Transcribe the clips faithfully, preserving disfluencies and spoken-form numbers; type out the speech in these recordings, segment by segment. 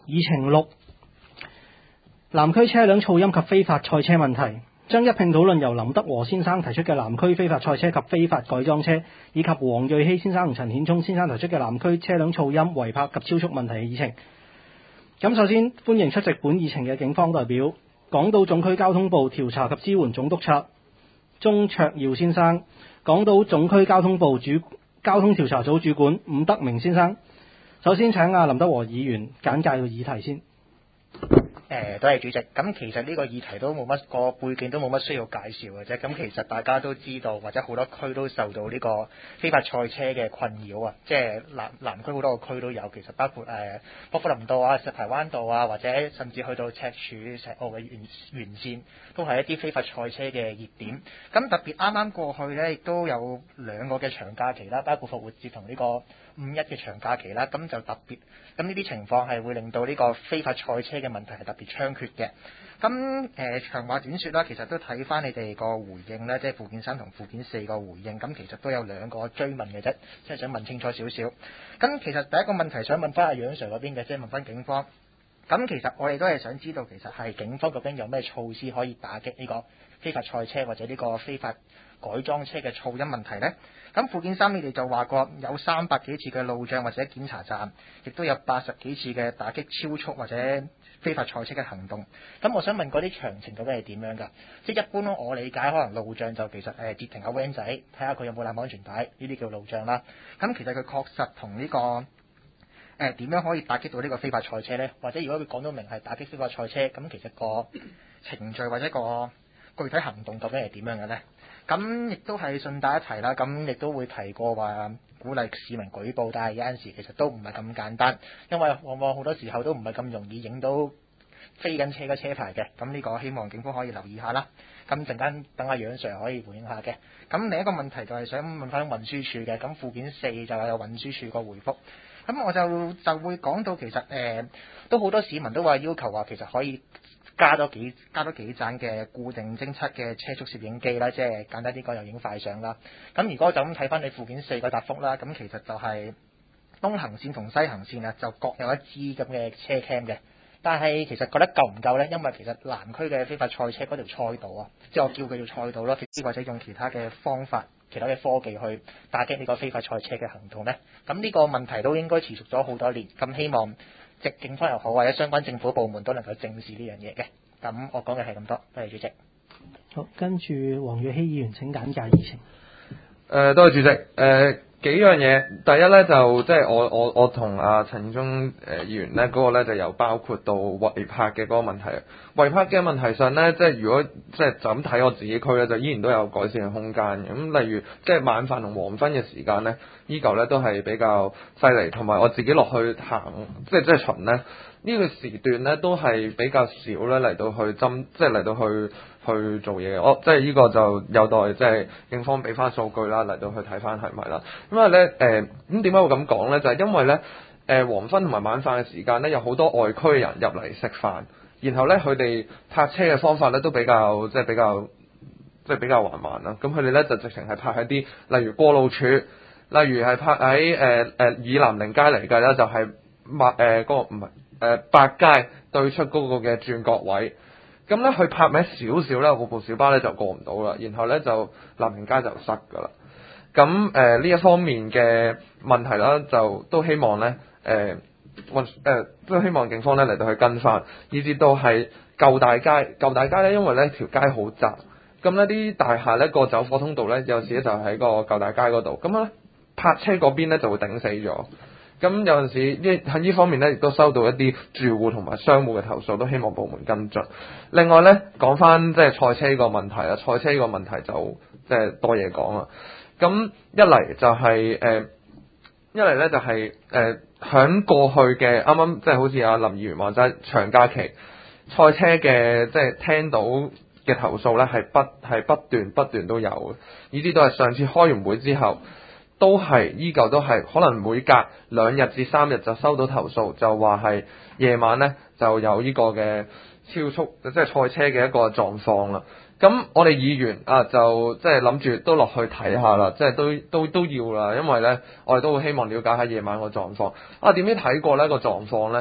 議程六，南區車輛噪音及非法賽車問題，將一併討論由林德和先生提出嘅南區非法賽車及非法改裝車，以及黃瑞希先生同陳顯聰先生提出嘅南區車輛噪音、違泊及超速問題嘅議程。咁首先歡迎出席本議程嘅警方代表，港島總區交通部調查及支援總督察鍾卓耀先生，港島總區交通部主交通調查組主管伍德明先生。首先請阿林德和議員簡介個議題先。 誒，多謝主席。咁其實呢個議題都冇乜個背景，都冇乜需要介紹嘅啫。咁其實大家都知道，或者好多區都受到呢個非法賽車嘅困擾啊。即係南南區好多個區都有，其實包括誒薄扶林道啊、石排灣道啊，或者甚至去到赤柱石澳嘅沿沿線，都係一啲非法賽車嘅熱點。咁特別啱啱過去呢，亦都有兩個嘅長假期啦，包括復活節同呢個五一嘅長假期啦。咁就特別，咁呢啲情況係會令到呢個非法賽車嘅問題係特別猖獗嘅。咁誒、呃、長話短説啦，其實都睇翻你哋個回應咧，即係附件三同附件四個回應。咁其實都有兩個追問嘅啫，即係想問清楚少少。咁其實第一個問題想問翻阿楊 Sir 嗰邊嘅，即係問翻警方。咁其實我哋都係想知道，其實係警方究竟有咩措施可以打擊呢個非法賽車或者呢個非法改裝車嘅噪音問題呢？咁附件三你哋就話過有三百幾次嘅路障或者檢查站，亦都有八十幾次嘅打擊超速或者非法賽車嘅行動。咁我想問嗰啲詳情究竟係點樣㗎？即係一般我理解可能路障就其實誒截停下 van 仔，睇下佢有冇攬安全帶，呢啲叫路障啦。咁其實佢確實同呢個誒點樣可以打擊到呢個非法賽車呢？或者如果佢講到明係打擊非法賽車，咁其實個程序或者個具體行動究竟係點樣嘅呢？咁亦都係順帶一提啦，咁亦都會提過話鼓勵市民舉報，但係有陣時其實都唔係咁簡單，因為往往好多時候都唔係咁容易影到飛緊車嘅車牌嘅。咁呢個希望警方可以留意下啦。咁陣間等阿楊 Sir 可以回應下嘅。咁另一個問題就係想問翻運輸署嘅，咁附件四就有運輸署個回覆。咁我就就會講到其實誒、呃、都好多市民都話要求話其實可以加多幾加多幾盞嘅固定偵測嘅車速攝影機啦，即係簡單啲講又影快相啦。咁如果就咁睇翻你附件四個答覆啦，咁其實就係東行線同西行線啊，就各有一支咁嘅車 cam 嘅。但係其實覺得夠唔夠呢？因為其實南區嘅非法賽車嗰條賽道啊，即係我叫佢做賽道咯，或者用其他嘅方法、其他嘅科技去打擊呢個非法賽車嘅行動呢。咁呢個問題都應該持續咗好多年。咁希望即警方又好，或者相關政府部門都能夠正視呢樣嘢嘅。咁我講嘅係咁多，多謝主席。 好，跟住黃瑞希議員請簡介議程。 誒、呃，多謝主席。誒、呃，幾樣嘢，第一咧就即係我我我同阿陳忠誒議員咧嗰、那個咧就有包括到違泊嘅嗰個問題。違泊嘅問題上咧，即係如果即係就咁睇我自己區咧，就依然都有改善嘅空間嘅。咁例如即係晚飯同黃昏嘅時間咧，依舊咧都係比較犀利，同埋我自己落去行，即係即係巡咧。呢個時段咧都係比較少咧嚟到去針，即係嚟到去去做嘢。我即係呢個就有待即係警方俾翻數據啦，嚟到去睇翻係咪啦。因為咧誒咁點解會咁講咧？就係、是、因為咧誒、呃、黃昏同埋晚飯嘅時間咧，有好多外區嘅人入嚟食飯，然後咧佢哋泊車嘅方法咧都比較即係比較即係比較緩慢啦。咁佢哋咧就直情係泊喺啲例如過路處，例如係泊喺誒誒以南寧街嚟計啦，就係麥誒嗰個唔係。誒百佳對出嗰個嘅轉角位，咁咧佢泊名少少咧，嗰部小巴咧就過唔到啦，然後咧就南寧街就塞㗎啦。咁誒呢一方面嘅問題啦，就都希望咧誒運誒都希望警方咧嚟到去跟翻，以至到係舊大街舊大街咧，因為咧條街好窄，咁呢啲大廈咧個走火通道咧有時咧就喺個舊大街嗰度，咁咧泊車嗰邊咧就會頂死咗。咁有陣時呢喺呢方面咧，亦都收到一啲住戶同埋商戶嘅投訴，都希望部門跟進。另外咧，講翻即係賽車個問題啊，賽車個問題就即係多嘢講啦。咁一嚟就係、是、誒、呃，一嚟咧就係誒響過去嘅啱啱即係好似阿林議員話齋長假期賽車嘅即係聽到嘅投訴咧係不係不斷不斷都有嘅，呢啲都係上次開完會之後。都係依舊都係可能每隔兩日至三日就收到投訴，就話係夜晚咧就有呢個嘅超速即係賽車嘅一個狀況啦。咁我哋議員啊就即係諗住都落去睇下啦，即係都都都要啦，因為咧我哋都會希望了解下夜晚個狀況。啊點知睇過呢個狀況咧，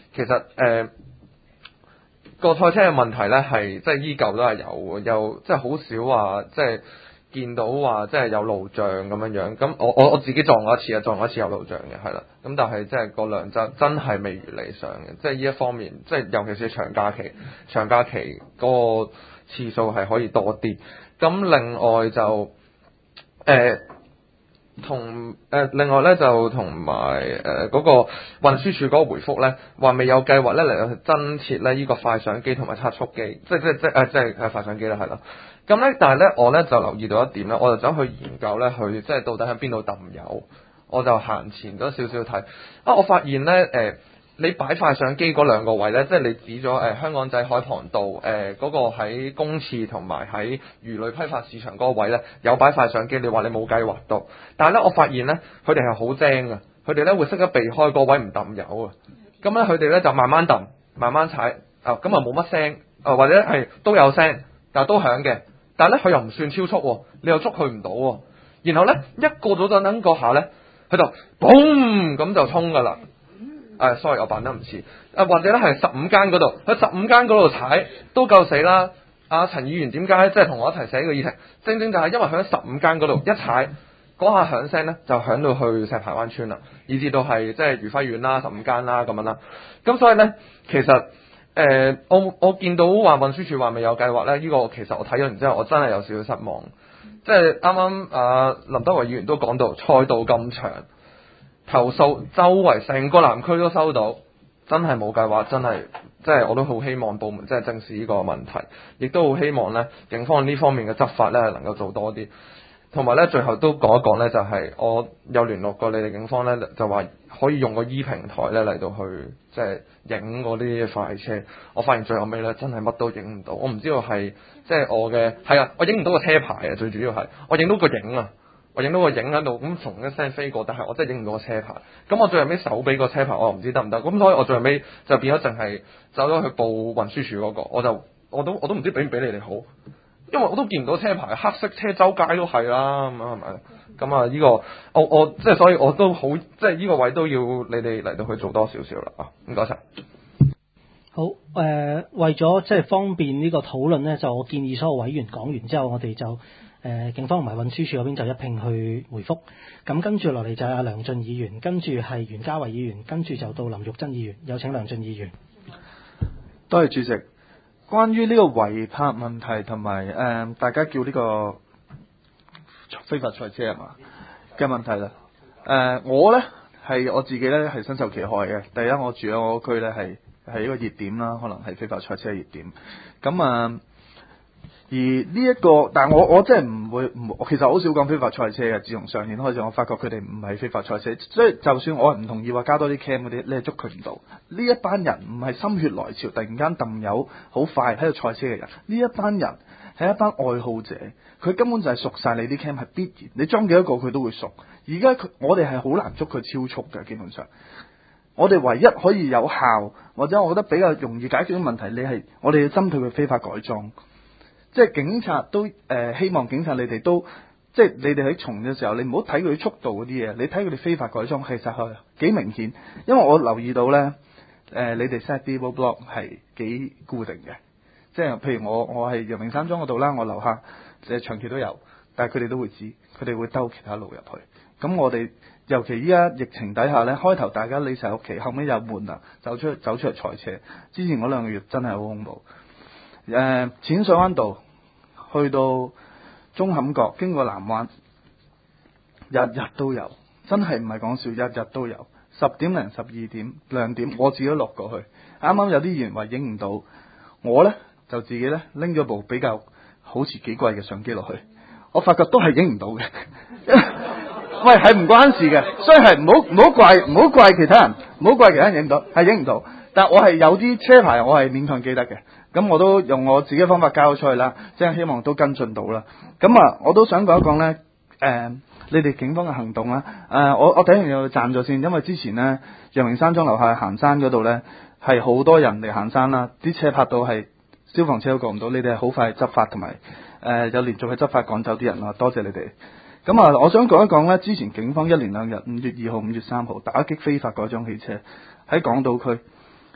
其實誒、呃、個賽車嘅問題咧係即係依舊都係有嘅，又即係好少話即係見到話即係有路障咁樣樣。咁我我我自己撞過一次啊，撞過一次有路障嘅係啦。咁但係即係個量真真係未如理想嘅，即係呢一方面，即係尤其是長假期，長假期嗰個次數係可以多啲。咁另外就誒。呃同誒、呃、另外咧就同埋誒嗰個運輸署嗰個回覆咧，話未有計劃咧嚟去增設咧呢個快相機同埋測速機，即係即係即係誒即係誒快相機啦，係啦。咁咧，但係咧我咧就留意到一點咧，我就走去研究咧，佢即係到底喺邊度揼油，我就行前咗少少睇啊，我發現咧誒。呃你擺快相機嗰兩個位咧，即係你指咗誒、呃、香港仔海傍道誒嗰、呃那個喺公廁同埋喺魚類批發市場嗰個位咧有擺快相機，你話你冇計劃到，但係咧我發現咧佢哋係好精嘅，佢哋咧會識得避開嗰位唔揼油啊，咁咧佢哋咧就慢慢揼，慢慢踩啊，咁啊冇乜聲啊，或者係都有聲，但係都響嘅，但係咧佢又唔算超速喎，你又捉佢唔到喎，然後咧一過咗陣嗰下咧，佢就嘣咁就衝㗎啦。誒、啊、sorry，我扮得唔似，啊或者咧係十五間嗰度，喺十五間嗰度踩都夠死啦。阿、啊、陳議員點解即係同我一齊寫呢個議題？正正就係因為佢喺十五間嗰度一踩，嗰下響聲咧就響到去石排灣村啦，以至到係即係愉輝苑啦、十五間啦咁樣啦。咁所以咧，其實誒、呃、我我見到話運輸署話未有計劃咧，呢、這個其實我睇咗完之後，我真係有少少失望。即係啱啱阿林德偉議員都講到賽道咁長。投訴周圍成個南區都收到，真係冇計劃，真係即係我都好希望部門即係正視呢個問題，亦都好希望咧警方呢方面嘅執法咧能夠做多啲，同埋咧最後都講一講咧就係、是、我有聯絡過你哋警方咧，就話可以用個 E 平台咧嚟到去即係影嗰啲快車，我發現最後尾咧真係乜都影唔到，我唔知道係即係我嘅係啊，我影唔到個車牌啊，最主要係我影到個影啊。我影到個影喺度，咁從一聲飛過，但係我真係影唔到個車牌。咁我最後尾手俾個車牌，我又唔知得唔得。咁所以我最後尾就變咗淨係走咗去報運輸署嗰個，我就我都我都唔知俾唔俾你哋好，因為我都見唔到車牌，黑色車周街都係啦，咁係咪？咁啊呢個我我即係所以我都好，即係呢個位都要你哋嚟到去做多少少啦啊！唔該晒。 好誒、呃，為咗即係方便呢個討論呢，就我建議所有委員講完之後，我哋就誒、呃、警方同埋運輸署嗰邊就一併去回覆。咁跟住落嚟就係阿梁進議員，跟住係袁嘉蔚議員，跟住就到林玉珍議員。有請梁進議員。 多謝主席。關於呢個違泊問題同埋誒大家叫呢個非法賽車係嘛嘅問題啦。誒、呃、我呢係我自己呢係深受其害嘅。第一，我住喺我區呢係。係一個熱點啦，可能係非法賽車嘅熱點。咁啊，而呢、這、一個，但係我我真係唔會唔，其實好少講非法賽車嘅。自從上年開始，我發覺佢哋唔係非法賽車，所以就算我係唔同意話加多啲 cam 嗰啲，你係捉佢唔到。呢一班人唔係心血來潮，突然間揼油好快喺度賽車嘅人。呢一班人係一班愛好者，佢根本就係熟晒你啲 cam 係必然，你裝幾多個佢都會熟。而家佢我哋係好難捉佢超速嘅，基本上。我哋唯一可以有效，或者我覺得比較容易解決啲問題，你係我哋要針對佢非法改裝，即係警察都誒、呃、希望警察你哋都即係你哋喺從嘅時候，你唔好睇佢速度嗰啲嘢，你睇佢哋非法改裝，其實係幾明顯。因為我留意到咧，誒、呃、你哋 set 啲 roadblock 係幾固定嘅，即係譬如我我係陽明山莊嗰度啦，我樓下誒長期都有，但係佢哋都會知，佢哋會兜其他路入去。咁我哋尤其依家疫情底下咧，開頭大家匿晒屋企，後尾又悶啦，走出走出嚟賽車。之前嗰兩個月真係好恐怖。誒、呃，淺水灣道去到中坎角，經過南灣，日日都有，真係唔係講笑，日日都有。十點零、十二點、兩點，我自己都落過去。啱啱有啲議員話影唔到，我咧就自己咧拎咗部比較好似幾貴嘅相機落去，我發覺都係影唔到嘅。喂，係唔關事嘅，所以係唔好唔好怪唔好怪其他人，唔好怪其他人影唔到，係影唔到。但係我係有啲車牌，我係勉強記得嘅。咁我都用我自己方法交咗出去啦，即係希望都跟進到啦。咁啊，我都想講一講咧，誒、呃，你哋警方嘅行動啦。誒、呃，我我第一樣嘢要讚咗先，因為之前咧，陽明山莊樓下行山嗰度咧，係好多人嚟行山啦，啲車泊到係消防車都過唔到，你哋係好快執法同埋誒有連續去執法趕走啲人啦，多謝你哋。咁啊，我想講一講咧，之前警方一連兩日，五月二號、五月三號打擊非法改裝汽車喺港島區，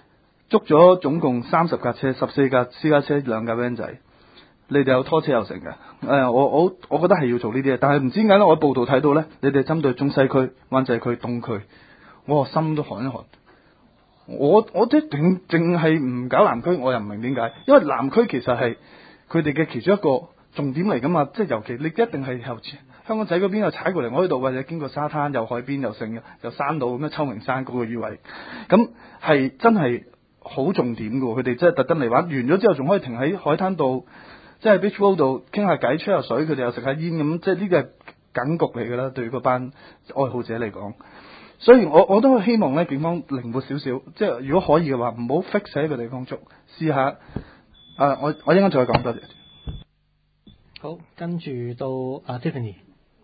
捉咗總共三十架車，十四架私家車，兩架 van 仔。你哋有拖車又成嘅，誒、呃，我我我覺得係要做呢啲嘢，但係唔知點解咧，我喺報道睇到咧，你哋針對中西區、灣仔區、東區，我個心都寒一寒。我我即係淨淨係唔搞南區，我又唔明點解，因為南區其實係佢哋嘅其中一個重點嚟噶嘛，即係尤其你一定係由香港仔嗰邊又踩過嚟我呢度，或者經過沙灘又海邊又剩又山路咁樣秋名山嗰個以為，咁係真係好重點噶，佢哋真係特登嚟玩，完咗之後仲可以停喺海灘度。即係 Beach Road 度傾下偈、吹下水，佢哋又食下煙咁，即係呢個係梗局嚟㗎啦。對嗰班愛好者嚟講，所以我我都希望咧，警方靈活少少，即係如果可以嘅話，唔好 fix 喺一個地方捉，試下。誒、呃，我我一陣間再講，多謝。 好，跟住到阿 Tiffany。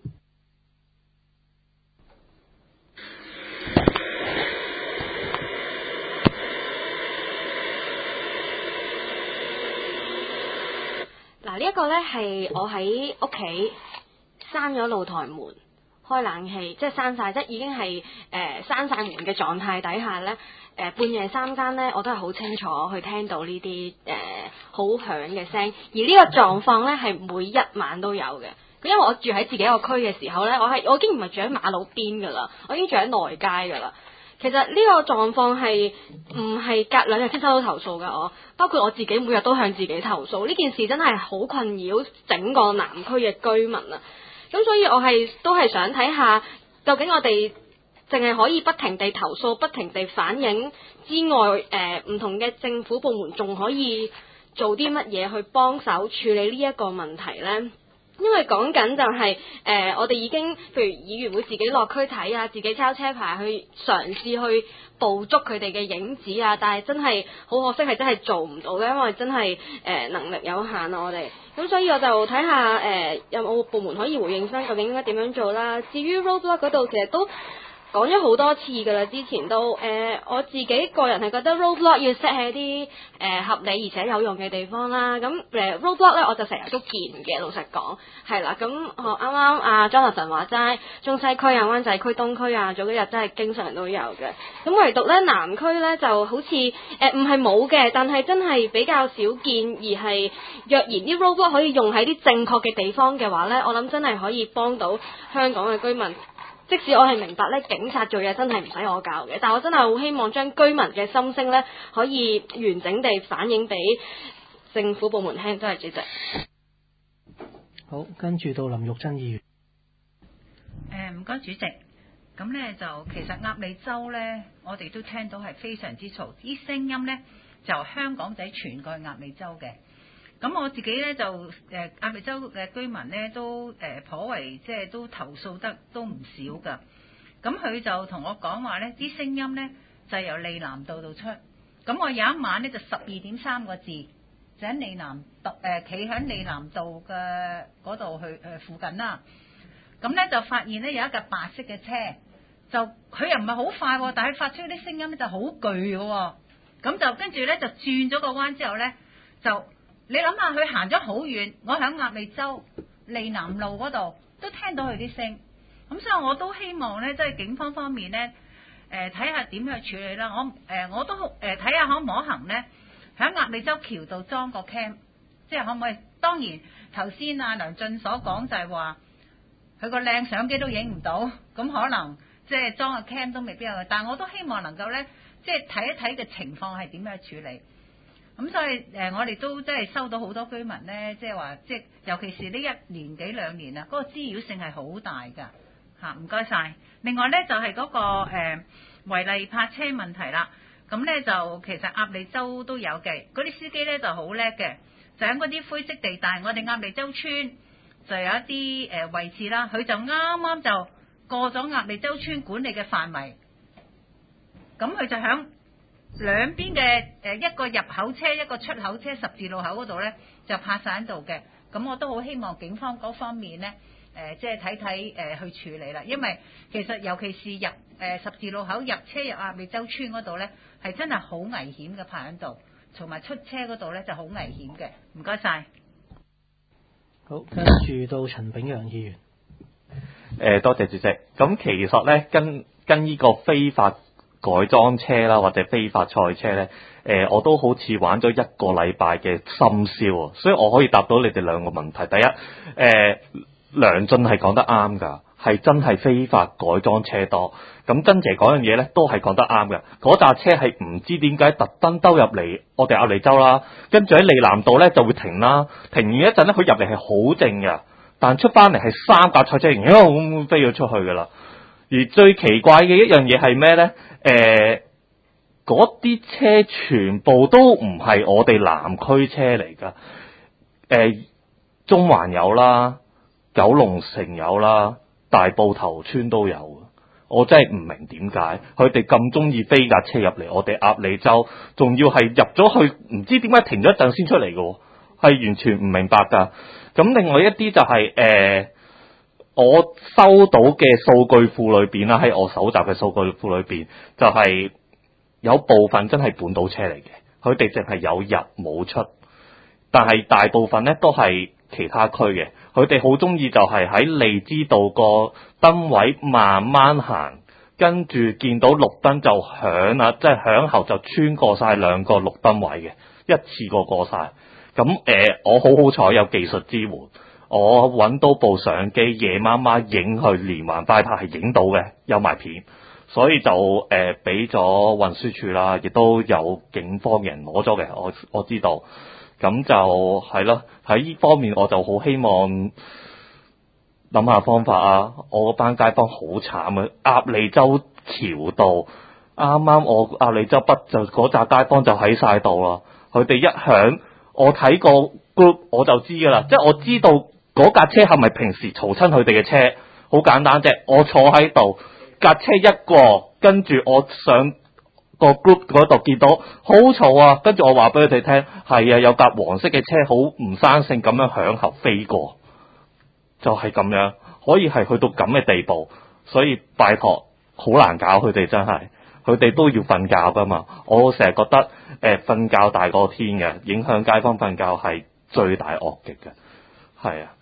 嗱，呢一個呢係我喺屋企閂咗露台門，開冷氣，即係閂晒，即係已經係誒閂晒門嘅狀態底下呢，誒、呃、半夜三更呢，我都係好清楚去聽到呢啲誒好響嘅聲，而呢個狀況呢係每一晚都有嘅。因為我住喺自己一個區嘅時候呢，我係我已經唔係住喺馬路邊噶啦，我已經住喺內街噶啦。其實呢個狀況係唔係隔兩日先收到投訴㗎？我包括我自己每日都向自己投訴，呢件事真係好困擾整個南區嘅居民啊！咁所以我係都係想睇下，究竟我哋淨係可以不停地投訴、不停地反映之外，誒、呃、唔同嘅政府部門仲可以做啲乜嘢去幫手處理呢一個問題呢？因為講緊就係、是、誒、呃，我哋已經譬如議員會自己落區睇啊，自己抄車牌去嘗試去捕捉佢哋嘅影子啊，但係真係好可惜係真係做唔到嘅，因為真係誒、呃、能力有限啊，我哋咁所以我就睇下誒有冇部門可以回應翻究竟應該點樣做啦。至於 roadblock 嗰度其實都講咗好多次㗎啦，之前都誒、呃、我自己個人係覺得 roadblock 要 set 喺啲誒合理而且有用嘅地方啦。咁誒、呃、roadblock 咧我就成日都見嘅，老實講係啦。咁學啱啱阿 Jonathan 話齋，中西區啊、灣仔區、東區啊，早幾日真係經常都有嘅。咁唯獨咧南區咧就好似誒唔係冇嘅，但係真係比較少見，而係若然啲 roadblock 可以用喺啲正確嘅地方嘅話咧，我諗真係可以幫到香港嘅居民。即使我係明白咧，警察做嘢真係唔使我教嘅，但我真係好希望將居民嘅心聲咧，可以完整地反映俾政府部門聽。多謝主席。 好，跟住到林玉珍議員。 誒唔該主席，咁咧就其實鴨脷洲咧，我哋都聽到係非常之嘈，啲聲音咧就香港仔傳過去鴨脷洲嘅。咁我自己咧就誒鴨脷洲嘅居民咧都誒、呃、頗為即係都投訴得都唔少噶。咁佢就同我講話咧，啲聲音咧就係由利南道度出。咁我有一晚咧就十二點三個字，就喺利南道誒企喺利南道嘅嗰度去誒、呃、附近啦。咁咧就發現咧有一架白色嘅車，就佢又唔係好快，但係發出啲聲音咧就好巨嘅。咁就跟住咧就轉咗個彎之後咧就。你諗下，佢行咗好遠，我喺鴨脷洲利南路嗰度都聽到佢啲聲，咁所以我都希望咧，即係警方方面咧，誒睇下點樣處理啦。我誒、呃、我都誒睇下可唔可行咧，喺鴨脷洲橋度裝個 cam， 即係可唔可以？當然頭先阿梁進所講就係話，佢個靚相機都影唔到，咁可能即係裝個 cam 都未必有，但係我都希望能夠咧，即係睇一睇嘅情況係點樣處理。咁所以誒、呃，我哋都即係收到好多居民咧，即係話，即係尤其是呢一年幾兩年啊，嗰、那個滋擾性係好大㗎嚇。唔該晒。另外咧就係、是、嗰、那個誒、呃、違例泊車問題啦。咁咧就其實鴨脷洲都有嘅，嗰啲司機咧就好叻嘅，就喺嗰啲灰色地帶，我哋鴨脷洲村就有一啲誒、呃、位置啦，佢就啱啱就過咗鴨脷洲村管理嘅範圍，咁佢就響兩邊嘅誒一個入口車一個出口車十字路口嗰度咧就泊晒喺度嘅，咁我都好希望警方嗰方面咧誒即係睇睇誒去處理啦，因為其實尤其是入誒、呃、十字路口入車入鴨脷洲村嗰度咧係真係好危險嘅，泊喺度，同埋出車嗰度咧就好危險嘅。唔該晒。 好，跟住到陳炳陽議員。 誒、呃，多謝主席。咁其實咧跟跟呢個非法改裝車啦，或者非法賽車咧，誒、 呃、我都好似玩咗一個禮拜嘅深宵啊，所以我可以答到你哋兩個問題。第一，誒、呃、梁進係講得啱㗎，係真係非法改裝車多。咁珍姐嗰樣嘢咧都係講得啱嘅，嗰架車係唔知點解特登兜入嚟我哋鴨脷洲啦，跟住喺利南道咧就會停啦，停完一陣咧佢入嚟係好靜嘅，但出翻嚟係三架賽車型咁飛咗出去噶啦。而最奇怪嘅一樣嘢係咩咧？誒，嗰啲車全部都唔係我哋南區車嚟噶，誒、呃，中環有啦，九龍城有啦，大埔頭村都有。我真係唔明點解佢哋咁中意飛架車入嚟我哋鴨脷洲，仲要係入咗去唔知點解停咗一陣先出嚟嘅，係完全唔明白㗎。咁另外一啲就係、是、誒、呃，我收到嘅數據庫裏邊啦，喺我搜集嘅數據庫裏邊，就係、是、有部分真係本島車嚟嘅，佢哋淨係有入冇出，但係大部分咧都係其他區嘅。佢哋好中意就係喺利枝道個燈位慢慢行，跟住見到綠燈就響啦，即係響後就穿過晒兩個綠燈位嘅，一次過過晒。咁誒、呃，我好好彩有技術支援，我揾到部相機，夜媽媽影去連環快拍係影到嘅，有埋片，所以就誒俾咗運輸署啦，亦都有警方人攞咗嘅，我我知道。咁就係咯，喺呢方面我就好希望諗下方法啊！我班街坊好慘啊，鴨脷洲橋道啱啱我鴨脷洲北就嗰紮街坊就喺晒度啦，佢哋一響，我睇個 group 我就知噶啦，即係我知道嗰架車係咪平時嘈親佢哋嘅車，好簡單啫，我坐喺度，架車一過，跟住我上個 group 嗰度見到好嘈啊，跟住我話俾佢哋聽，係啊，有架黃色嘅車好唔生性咁樣響後飛過，就係、是、咁樣，可以係去到咁嘅地步，所以拜託好難搞，佢哋真係，佢哋都要瞓覺噶嘛。我成日覺得誒瞓、呃、覺大過天嘅，影響街坊瞓覺係最大惡極嘅，係啊。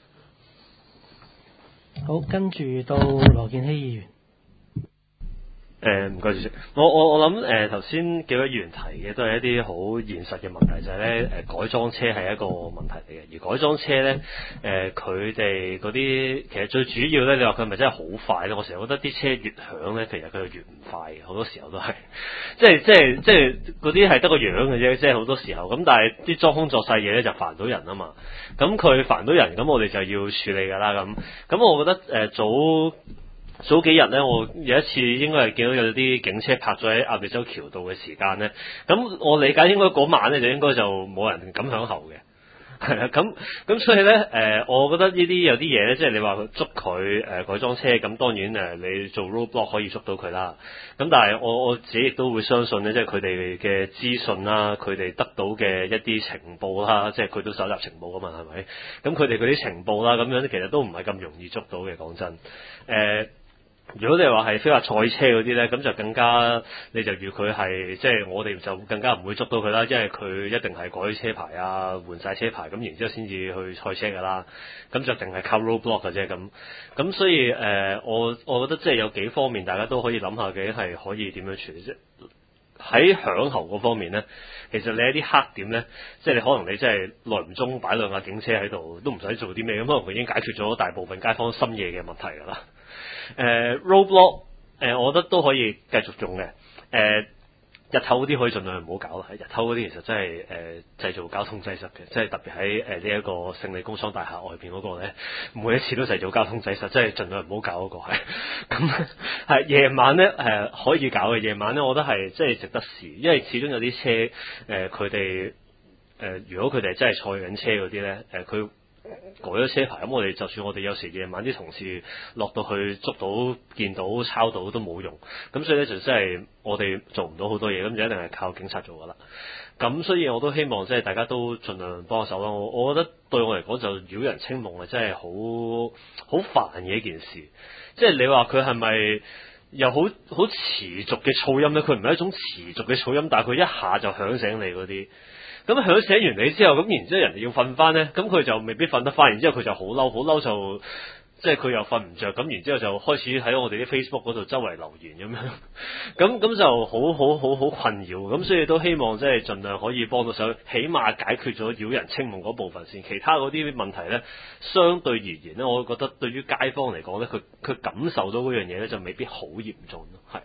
好，跟住到羅健熙議員。 誒唔該主席，我我我諗誒頭先幾位議員提嘅都係一啲好現實嘅問題，就係咧誒改裝車係一個問題嚟嘅，而改裝車咧誒佢哋嗰啲其實最主要咧，你話佢係咪真係好快咧？我成日覺得啲車越響咧，其實佢就越唔快嘅，好多時候都係，即係即係即係嗰啲係得個樣嘅啫，即係好多時候咁，但係啲裝腔作勢嘢咧就煩到人啊嘛，咁佢煩到人，咁我哋就要處理㗎啦，咁咁我覺得誒、呃、早。早幾日咧，我有一次應該係見到有啲警車泊咗喺鴨脷洲橋道嘅時間咧，咁我理解應該嗰晚咧就應該就冇人敢響後嘅，係啦，咁咁所以咧誒、呃，我覺得呢啲有啲嘢咧，即係你話捉佢誒、呃、改裝車，咁當然誒你做 roadblock 可以捉到佢啦，咁但係我我自己亦都會相信咧，即係佢哋嘅資訊啦，佢哋得到嘅一啲情報啦，即係佢都搜集情報噶嘛，係咪？咁佢哋嗰啲情報啦，咁樣其實都唔係咁容易捉到嘅，講真，誒、呃。如果你話係非法賽車嗰啲咧，咁就更加你就預佢係即係我哋就更加唔會捉到佢啦，因為佢一定係改車牌啊，換晒車牌，咁然之後先至去賽車噶啦，咁就淨係靠 roadblock 嘅啫咁。咁所以誒、呃，我我覺得即係有幾方面大家都可以諗下嘅係可以點樣處理啫。喺響喉嗰方面咧，其實你一啲黑點咧，即係你可能你真係耐唔中擺兩架警車喺度，都唔使做啲咩，咁可能佢已經解決咗大部分街坊深夜嘅問題㗎啦。誒、呃、roadblock 誒、呃，我覺得都可以繼續用嘅。誒、呃、日頭嗰啲可以盡量唔好搞啦。日頭嗰啲其實真係誒、呃、製造交通擠塞嘅，即係特別喺誒呢一個勝利工廠大廈外邊嗰個咧，每一次都製造交通擠塞，即係盡量唔好搞嗰個係。咁係夜晚咧誒、呃、可以搞嘅，夜晚咧我覺得係即係值得試，因為始終有啲車誒佢哋誒如果佢哋真係賽緊車嗰啲咧誒佢。改咗車牌，咁我哋就算我哋有時夜晚啲同事落到去捉到、見到、抄到都冇用，咁所以咧就真係我哋做唔到好多嘢，咁就一定係靠警察做噶啦。咁所以我都希望即係大家都盡量幫手啦。我我覺得對我嚟講就擾人清夢係真係好好煩嘅一件事。即係你話佢係咪又好好持續嘅噪音咧？佢唔係一種持續嘅噪音，但係佢一下就響醒你嗰啲。咁響醒完你之後，咁然之後人哋要瞓翻咧，咁佢就未必瞓得翻，然之後佢就好嬲，好嬲就即係佢又瞓唔着，咁然之後就開始喺我哋啲 Facebook 嗰度周圍留言咁樣，咁咁就好好好好困擾，咁所以都希望即係盡量可以幫到手，起碼解決咗擾人清夢嗰部分先，其他嗰啲問題咧，相對而言咧，我覺得對於街坊嚟講咧，佢佢感受到嗰樣嘢咧就未必好嚴重咯，係。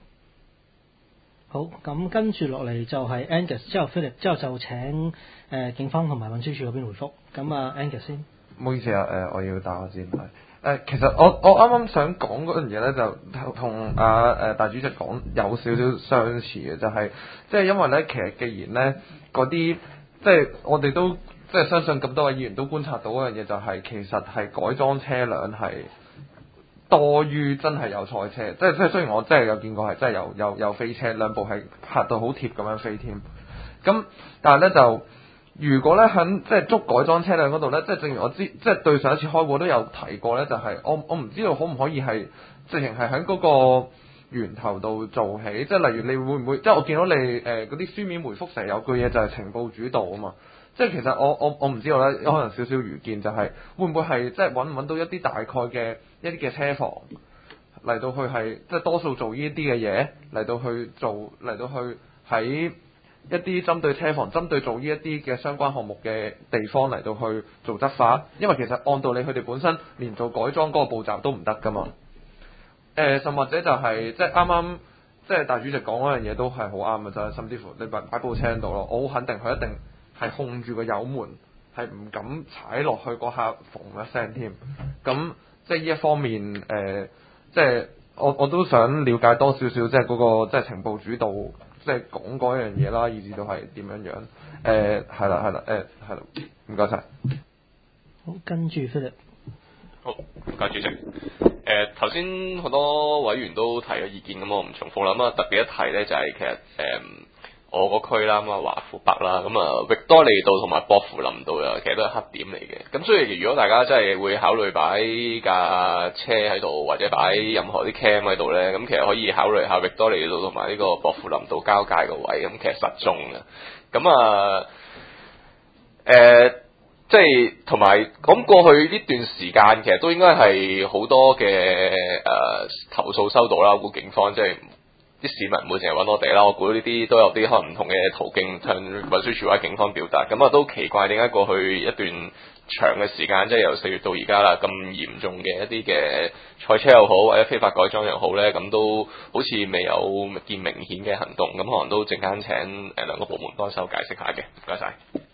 好，咁跟住落嚟就係 Angus， 之後 Philip， 之後就請誒、呃、警方同埋運輸署嗰邊回覆。咁啊 Angus 先。 唔好意思啊，誒、呃，我要打我先。係誒，其實我我啱啱想講嗰樣嘢咧，就同阿誒大主席講有少少相似嘅，就係即係因為咧，其實既然咧嗰啲即係我哋都即係相信咁多位議員都觀察到嗰樣嘢，就係其實係改裝車輛係多於真係有賽車，即係即係雖然我真係有見過係真係有有有飛車，兩部係拍到好貼咁樣飛添。咁但係咧就如果咧喺即係捉改裝車輛嗰度咧，即係正如我知，即係對上一次開會都有提過咧，就係、是、我我唔知道可唔可以係直情係喺嗰個源頭度做起，即係例如你會唔會，即係我見到你誒嗰啲書面回覆成日有句嘢就係情報主導啊嘛。即係其實我我我唔知道咧，有可能少少愚見就係、是、會唔會係即係揾唔揾到一啲大概嘅一啲嘅車房嚟到去係即係多數做呢一啲嘅嘢嚟到去做嚟到去喺一啲針對車房針對做呢一啲嘅相關項目嘅地方嚟到去做執法，因為其實按道理佢哋本身連做改裝嗰個步驟都唔得噶嘛。誒、呃，甚或者就係、是、即係啱啱即係大主席講嗰樣嘢都係好啱嘅，就係甚至乎你擺擺部車喺度咯，我好肯定佢一定係控住個油門，係唔敢踩落去嗰下縫一聲添。咁即係呢一方面，誒、呃，即係我我都想了解多少少，即係嗰個即係情報主導，即係講嗰樣嘢啦，以至到係點樣樣。誒、呃，係啦，係啦，誒，係啦，唔該晒。 好，跟住 Philip。 好，唔該主席。誒、呃，頭先好多委員都提咗意見，咁我唔重複啦。咁啊，特別一提咧就係、是、其實誒。呃我個區啦，咁啊華富北啦，咁啊域多利道同埋薄扶林道啊，其實都係黑點嚟嘅。咁所以如果大家真係會考慮擺架車喺度，或者擺任何啲 cam 喺度咧，咁其實可以考慮下域多利道同埋呢個薄扶林道交界個位，咁其實實中嘅。咁啊，誒、呃，即係同埋咁過去呢段時間，其實都應該係好多嘅誒、呃、投訴收到啦，我估警方即係。啲市民唔會淨係揾我哋啦，我估呢啲都有啲可能唔同嘅途徑向運輸署或者警方表達，咁啊都奇怪點解過去一段長嘅時間，即係由四月到而家啦，咁嚴重嘅一啲嘅賽車又好或者非法改裝又好咧，咁都好似未有見明顯嘅行動，咁可能都陣間請誒兩個部門幫手解釋下嘅，唔該晒。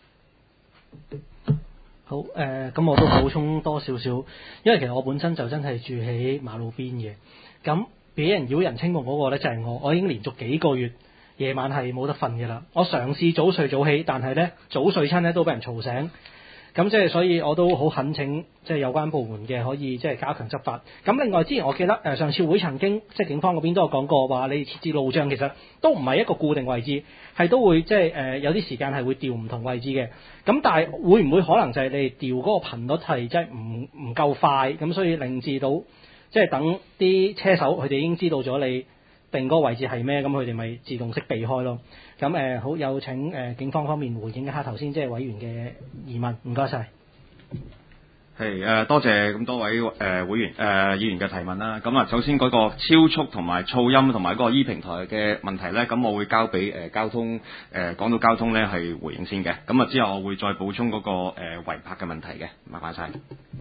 好誒，咁、呃、我都補充多少少，因為其實我本身就真係住喺馬路邊嘅，咁。俾人擾人清夢嗰個咧就係我，我已經連續幾個月夜晚係冇得瞓嘅啦。我嘗試早睡早起，但係咧早睡親咧都俾人嘈醒。咁即係所以我都好懇請即係有關部門嘅可以即係加強執法。咁另外之前我記得誒上次會曾經即係警方嗰邊都有講過話，你設置路障其實都唔係一個固定位置，係都會即係誒有啲時間係會調唔同位置嘅。咁但係會唔會可能就係你哋調嗰個頻率係即係唔唔夠快，咁所以令至到？即係等啲車手，佢哋已經知道咗你定嗰個位置係咩，咁佢哋咪自動識避開咯。咁誒、呃、好，有請誒、呃、警方方面回應一下頭先即係委員嘅疑問，唔該晒。 係誒、呃，多謝咁多位誒、呃、會員誒、呃、議員嘅提問啦。咁啊，首先嗰個超速同埋噪音同埋嗰個 E 平台嘅問題咧，咁我會交俾誒、呃、交通誒、呃、講到交通咧係回應先嘅。咁啊之後我會再補充嗰、那個誒違、呃、泊嘅問題嘅，麻煩晒。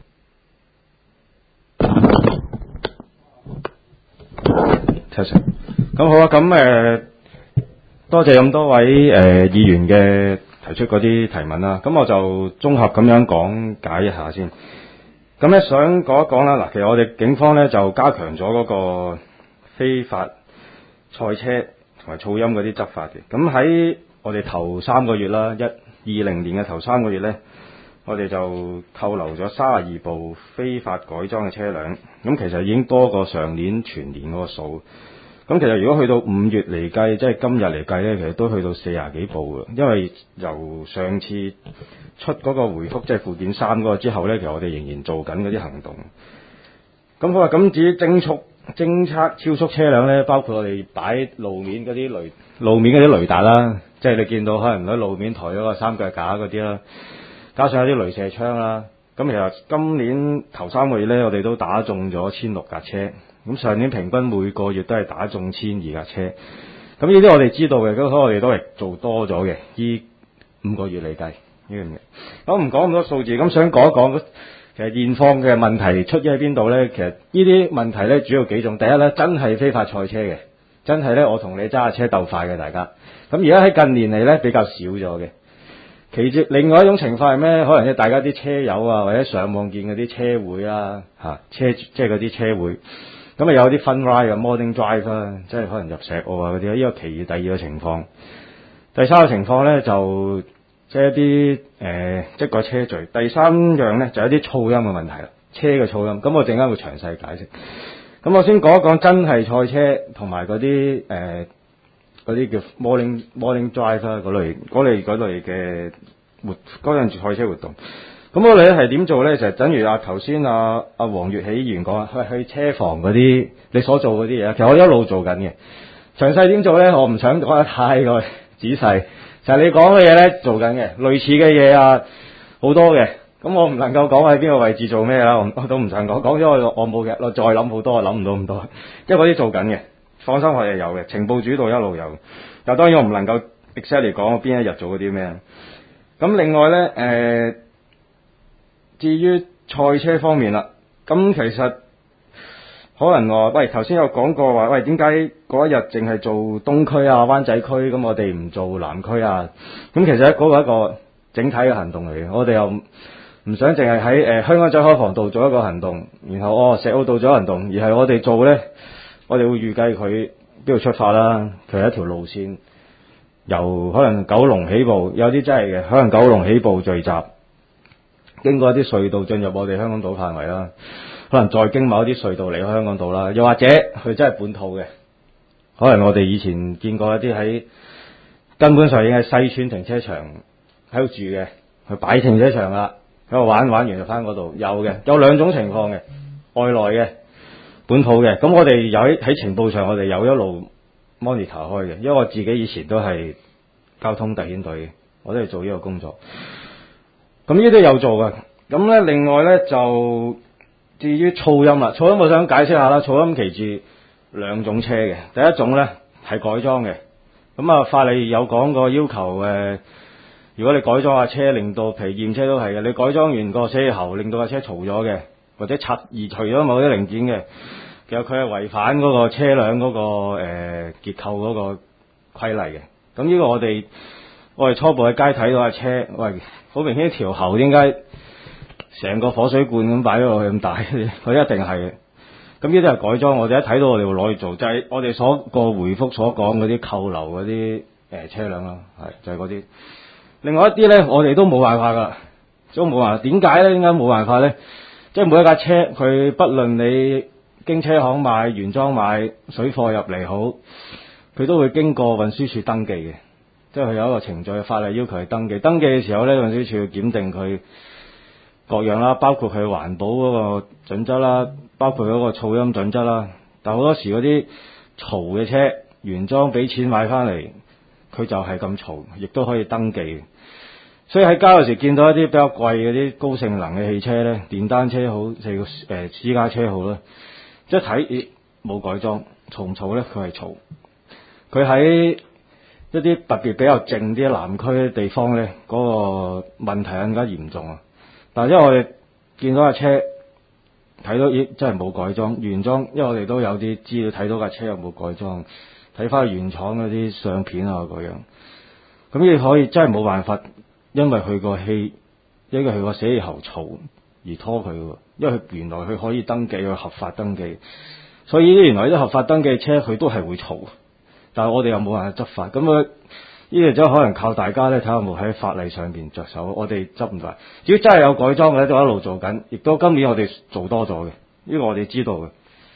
咁好啊！咁誒、呃，多謝咁多位誒、呃、議員嘅提出嗰啲提問啦。咁我就綜合咁樣講解一下先。咁咧想講一講啦。嗱，其實我哋警方咧就加強咗嗰個非法賽車同埋噪音嗰啲執法嘅。咁喺我哋頭三個月啦，一二零年嘅頭三個月咧，我哋就扣留咗三十二部非法改裝嘅車輛。咁其實已經多過上年全年嗰個數。咁其實如果去到五月嚟計，即係今日嚟計咧，其實都去到四十幾部嘅。因為由上次出嗰個回覆，即係附件三嗰個之後咧，其實我哋仍然做緊嗰啲行動。咁好啦，咁至於偵速、偵測超速車輛咧，包括我哋擺路面嗰啲雷路面嗰啲雷達啦，即係你見到可能喺路面抬咗個三腳架嗰啲啦，加上有啲雷射槍啦。 咁其實今年頭三個月咧，我哋都打中咗千六架車。咁上年平均每個月都係打中千二架車。咁呢啲我哋知道嘅，咁所以我哋都係做多咗嘅。依五個月嚟計呢樣嘢。咁唔講咁多數字，咁想講一講其實現況嘅問題出咗喺邊度咧？其實呢啲問題咧主要幾種。第一咧，真係非法賽車嘅，真係咧我同你揸下車鬥快嘅大家。咁而家喺近年嚟咧比較少咗嘅。其次，另外一種情況係咩？可能即係大家啲車友啊，或者上網見嗰啲車會啊，嚇車即係嗰啲車會。咁啊有啲 fun ride 啊 morning drive 啦，即係可能入石澳啊嗰啲，呢個其二。第二個情況，第三個情況咧就即係一啲誒、呃、即係個車序。第三樣咧就係一啲噪音嘅問題啦，車嘅噪音。咁我陣間會詳細解釋。咁我先講一講真係賽車同埋嗰啲誒嗰啲叫 morning morning drive 啦，嗰類嗰類嗰類嘅活嗰陣賽車活動。咁我哋咧係點做咧？就係等於啊頭先啊啊黃月喜議員講啊，去去車房嗰啲你所做嗰啲嘢，其實我一路做緊嘅。詳細點做咧，我唔想講得太過仔細。就係、是、你講嘅嘢咧，做緊嘅類似嘅嘢啊，好多嘅。咁我唔能夠講喺邊個位置做咩啦，我我都唔想講。講咗我我冇嘅，我再諗好多，我諗唔到咁多。因為嗰啲做緊嘅，放心我係有嘅，情報主導一路有。但當然我唔能夠 exactly 講我邊一日做嗰啲咩。咁另外咧，誒、呃。至於賽車方面啦，咁其實可能話，喂頭先有講過話，喂點解嗰一日淨係做東區啊、灣仔區，咁我哋唔做南區啊？咁其實嗰個係一個整體嘅行動嚟嘅，我哋又唔想淨係喺誒香港仔海防道做一個行動，然後哦石澳道做行動，而係我哋做咧，我哋會預計佢邊度出發啦，佢係一條路線，由可能九龍起步，有啲真係嘅，可能九龍起步聚集。經過一啲隧道進入我哋香港島範圍啦，可能再經某一啲隧道離開香港島啦，又或者佢真係本土嘅，可能我哋以前見過一啲喺根本上已經喺西村停車場喺度住嘅，去擺停車場啦，喺度玩玩完就翻嗰度，有嘅，有兩種情況嘅，外來嘅、本土嘅。咁我哋有喺喺情報上，我哋有一路 monitor 開嘅，因為我自己以前都係交通特遣隊嘅，我都係做呢個工作。咁呢啲都有做嘅，咁咧另外咧就至於噪音啦，噪音我想解釋下啦，噪音其次兩種車嘅，第一種咧係改裝嘅，咁啊法例有講過要求誒、呃，如果你改裝架車，令到譬如驗車都係嘅，你改裝完個車喉，令到架車嘈咗嘅，或者拆移除咗某啲零件嘅，其實佢係違反嗰個車輛嗰、嗰個誒、呃、結構嗰個規例嘅。咁呢個我哋我哋初步喺街睇到架車，喂。好明顯條喉點解成個火水罐咁擺咗落去咁大？佢一定係嘅。咁呢啲係改裝，我哋一睇到我哋會攞去做，就係、是、我哋所個回覆所講嗰啲扣留嗰啲誒車輛啦，係就係嗰啲。另外一啲咧，我哋都冇辦法噶，都冇辦法。點解咧？點解冇辦法咧？即係每一架車，佢不論你經車行買、原裝買、水貨入嚟好，佢都會經過運輸署登記嘅。即係佢有一個程序，法例要求佢登記。登記嘅時候咧，運輸署要檢定佢各樣啦，包括佢環保嗰個準則啦，包括嗰個噪音準則啦。但好多時嗰啲嘈嘅車，原裝俾錢買翻嚟，佢就係咁嘈，亦都可以登記。所以喺街有時見到一啲比較貴嗰啲高性能嘅汽車咧，電單車好，四個誒私家車好啦，一睇咦冇改裝，嘈唔嘈咧？佢係嘈，佢喺一啲特別比較靜啲南區嘅地方咧，嗰、那個問題更加嚴重啊！但係因為我哋見到架車，睇到咦真係冇改裝原裝，因為我哋都有啲資料睇到架車有冇改裝，睇翻原廠嗰啲相片啊嗰樣，咁你可以真係冇辦法，因為佢個氣，因為佢個死氣喉嘈而拖佢嘅，因為佢原來佢可以登記，佢合法登記，所以呢原來啲合法登記嘅車佢都係會嘈。但係我哋又冇辦法執法，咁啊呢個就可能靠大家咧睇下有冇喺法例上邊着手，我哋執唔到。至於真係有改裝嘅咧，都一路做緊，亦都今年我哋做多咗嘅，呢、這個我哋知道嘅。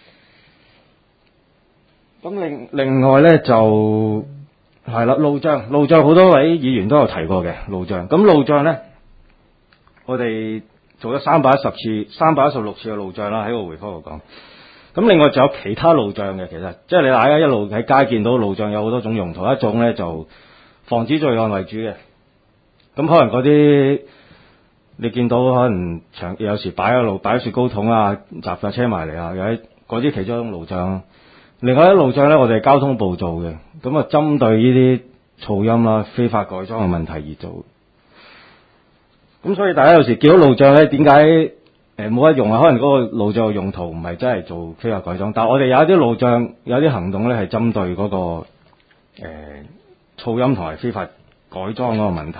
咁另另外咧就係啦，路障路障好多位議員都有提過嘅路障，咁路障咧我哋做咗三百一十次、三百一十六次嘅路障啦，喺個回覆度講。咁另外仲有其他路障嘅，其實即係你大家一路喺街見到路障有好多種用途，一種咧就防止罪案為主嘅，咁可能嗰啲你見到可能長有時擺喺路擺雪糕筒啊，集架車埋嚟啊，有啲嗰啲其中一種路障。另外一路障咧，我哋係交通部做嘅，咁啊針對呢啲噪音啦、非法改裝嘅問題而做。咁所以大家有時見到路障咧，點解誒冇得用啊？可能嗰個路障嘅用途唔係真係做非法改裝，但係我哋有一啲路障有啲行動咧係針對嗰、嗰個誒、呃、噪音同埋非法改裝嗰個問題。